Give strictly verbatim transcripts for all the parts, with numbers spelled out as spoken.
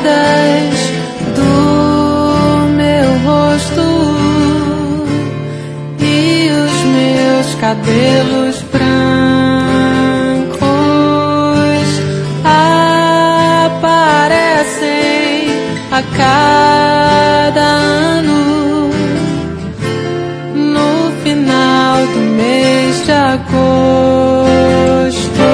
camadas do meu rosto e os meus cabelos brancos aparecem a cada ano no final do mês de agosto.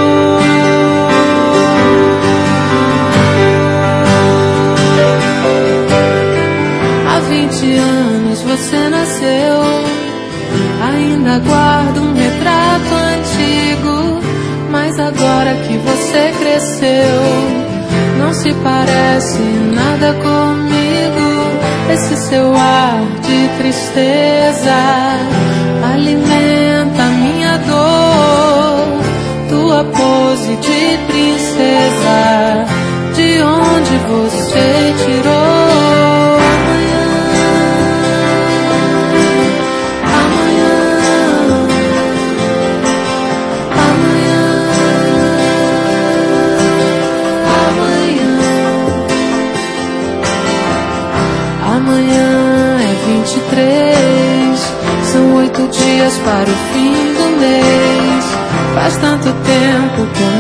Há vinte anos você nasceu, ainda guardo um retrato antigo, mas agora que você cresceu, não se parece nada comigo. Esse seu ar de tristeza alimenta minha dor. Tua pose de princesa, de onde você tirou? Amanhã é vinte e três, são oito dias para o fim do mês. Faz tanto tempo que eu